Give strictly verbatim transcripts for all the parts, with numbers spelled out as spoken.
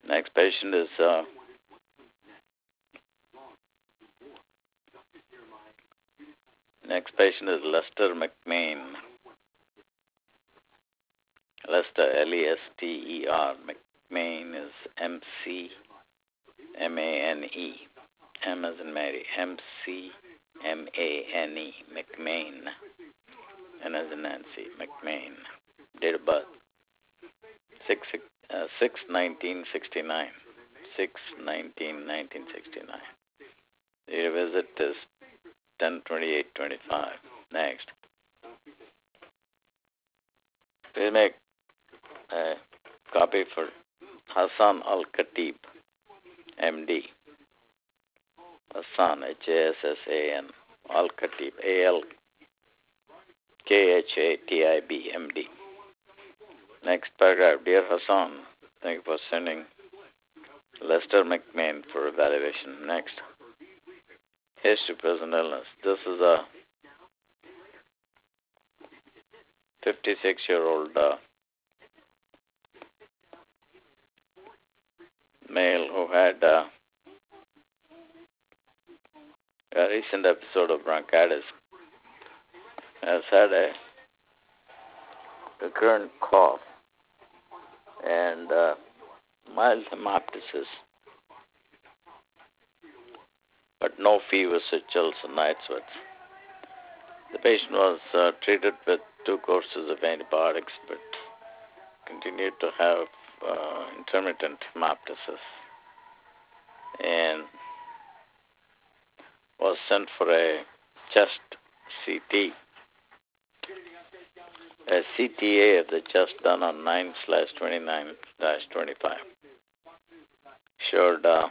Next patient is uh, next patient is Lester McMain. Lester, L E S T E R. McMain is M C M A N E. M as in Mary. M C M A N E. McMain. N as in Nancy. McMain. Date of birth six uh, six nineteen sixty nine. Six nineteen nineteen sixty nine. Your visit is ten twenty eight twenty five. Next. Please make a copy for Hassan Al Khatib, M D. Hassan, H A S S A N, Al Khatib, A L K H A T I B, M D. Next paragraph. Dear Hassan, thank you for sending Lester McMain for evaluation. Next. History of present illness. This is a fifty-six-year-old uh, male who had uh, a recent episode of bronchitis, has had a recurrent cough and uh, mild hemoptysis, but no fever, chills, and night sweats. The patient was uh, treated with two courses of antibiotics, but continued to have uh, intermittent hemoptysis and was sent for a chest C T. A C T A of the chest done on nine slash twenty-nine slash twenty-five showed uh,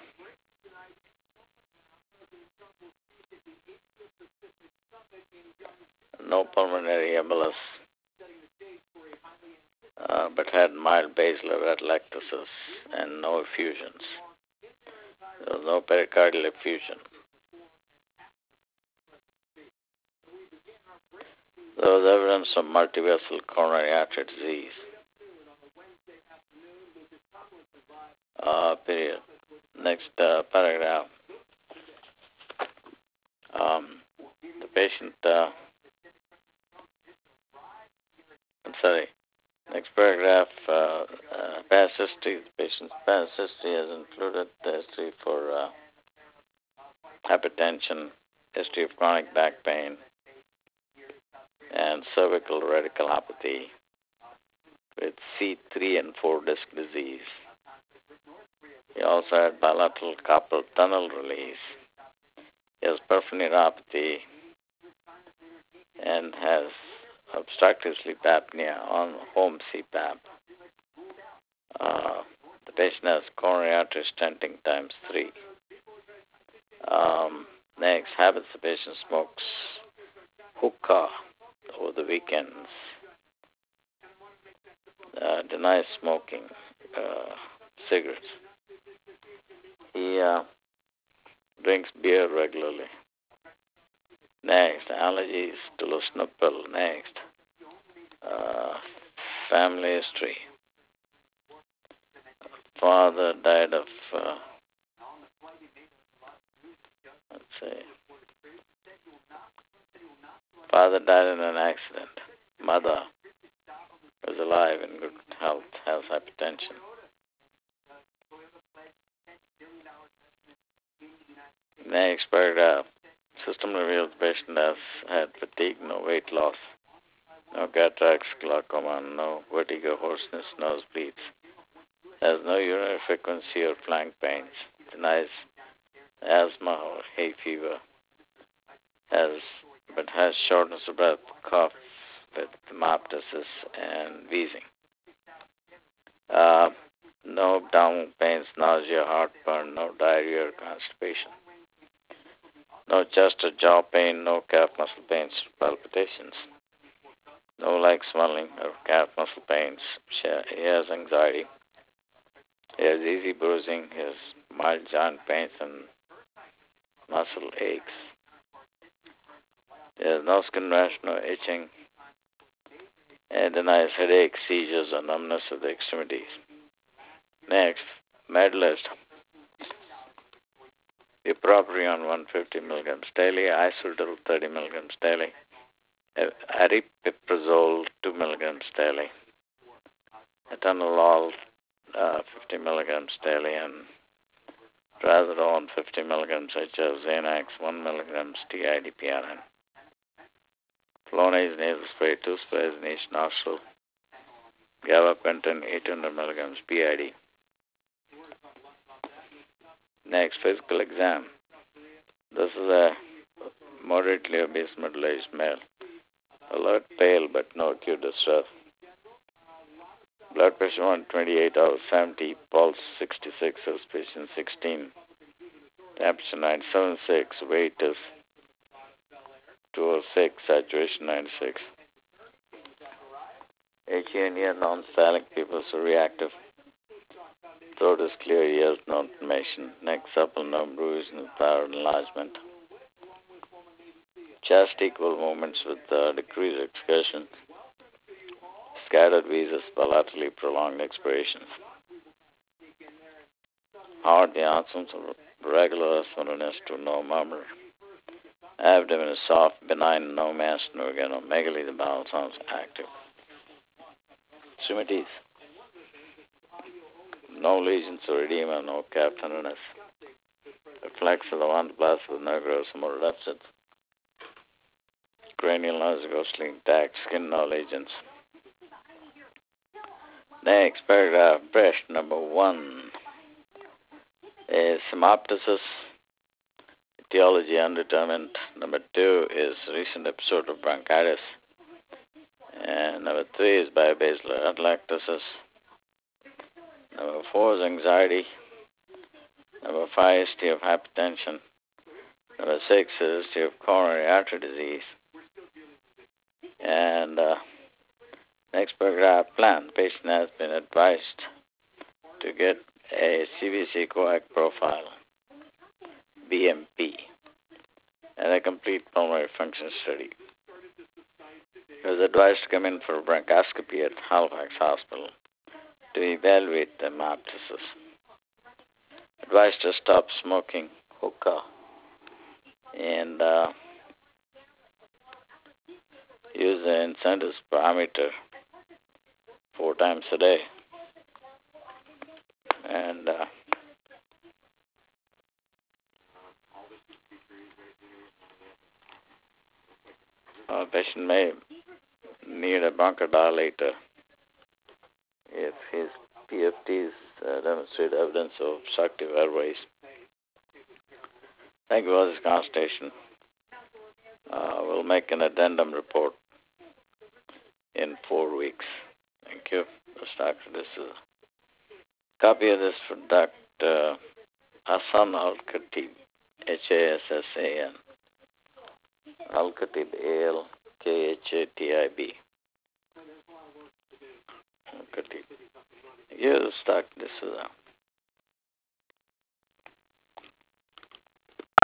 no pulmonary embolus, uh, but had mild basal atelectasis and no effusions. There was no pericardial effusion. There was evidence of multivessel coronary artery disease. Uh, period. Next uh, paragraph. Um, the patient, uh, I'm sorry, next paragraph, uh, uh, past history. The patient's past history has included the history for uh, hypertension, history of chronic back pain, and cervical radiculopathy with C three and four disc disease. He also had bilateral carpal tunnel release. He has peripheral neuropathy and has obstructive sleep apnea on home C PAP. Uh, the patient has coronary artery stenting times three. Um, next, habits. The patient smokes hookah over the weekends. Uh, denies smoking uh, cigarettes. He uh, drinks beer regularly. Next, allergies to lisinopril. Next, uh, family history. Father died of, uh, let's say, father died in an accident. Mother is alive in good health, has hypertension. Next paragraph. System reveals the patient has had fatigue, no weight loss, no cataracts, glaucoma, no vertigo, hoarseness, nosebleeds. Has no urinary frequency or flank pains. Denies asthma or hay fever. Has but has shortness of breath, cough with hemoptysis and wheezing. Uh, no abdominal pains, nausea, heartburn, no diarrhea or constipation. No chest or jaw pain, no calf muscle pains, palpitations. No leg swelling or calf muscle pains. He has anxiety. He has easy bruising. He has mild joint pains and muscle aches. He has no skin rash, no itching. And denies headache, seizures, or numbness of the extremities. Next, Medalist, bupropion one hundred fifty milligrams daily, Isotil thirty milligrams daily, aripiprazole two milligrams daily, atenolol uh, fifty milligrams daily, and trazodone fifty milligrams H F, Xanax one milligrams T I D P R N, Flonase nasal spray two sprays in each nostril, gabapentin eight hundred milligrams B I D. Next, physical exam. This is a moderately obese middle-aged male. Alert, pale, but no acute distress. Blood pressure one twenty-eight over seventy, pulse sixty-six, suspicion sixteen, temperature ninety-seven point six, weight is two oh six, saturation ninety-six. Acunia, non-stylic, pupils are reactive. Throat is clear, ears no inflammation, neck supple, no bruise, no thyroid enlargement. Chest equal movements with uh, decreased excursion. Scattered visas, bilaterally prolonged expirations. Heart, the absence of regular slowness to no murmur. Abdomen is soft, benign, no mass, no organomegaly, the bowel sounds active. Extremities. No lesions or edema, no calf tenderness. Reflex of the one plus with no gross motor deficits. Cranial nerves ghostly intact, skin no lesions. Next paragraph, breast number one is hemoptysis, etiology undetermined. Number two is recent episode of bronchitis. And number three is biobasal atelectasis. Number four is anxiety. Number five is history of hypertension. Number six is history of coronary artery disease. And uh, next paragraph, plan. The patient has been advised to get a C B C coag profile, B M P, and a complete pulmonary function study. He was advised to come in for a bronchoscopy at Halifax Hospital to evaluate the hemoptysis. Advised to stop smoking hookah and uh, use the incentive parameter four times a day. And uh, a patient may need a bronchodilator if his P F Ts uh, demonstrate evidence of obstructive airways. Thank you for this consultation. Uh, we'll make an addendum report in four weeks. Thank you. This Doctor This is a copy of this for Doctor Hassan Al-Khatib, H A S S A N. Al-Khatib, A L K H A T I B. Al-Khatib. Yes, Doctor This is a